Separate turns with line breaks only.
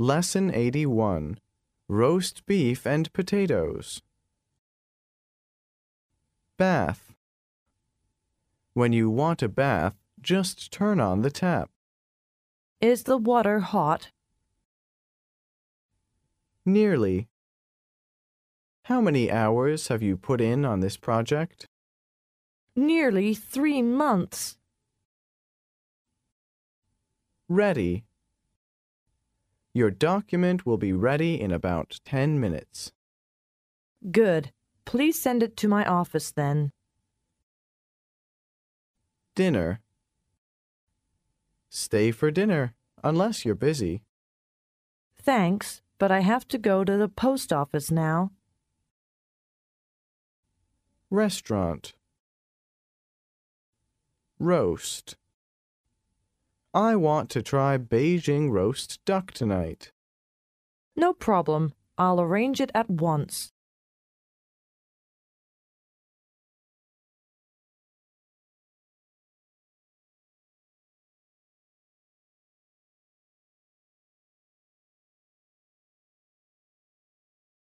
Lesson 81. Roast beef and potatoes. Bath. When you want a bath, just turn on the tap.
Is the water hot?
Nearly. How many hours have you put in on this project?
Nearly 3 months.
Ready. Your document will be ready in about 10 minutes.
Good. Please send it to my office then.
Dinner. Stay for dinner, unless you're busy.
Thanks, but I have to go to the post office now.
Restaurant. Roast. I want to try Beijing roast duck tonight.
No problem. I'll arrange it at once.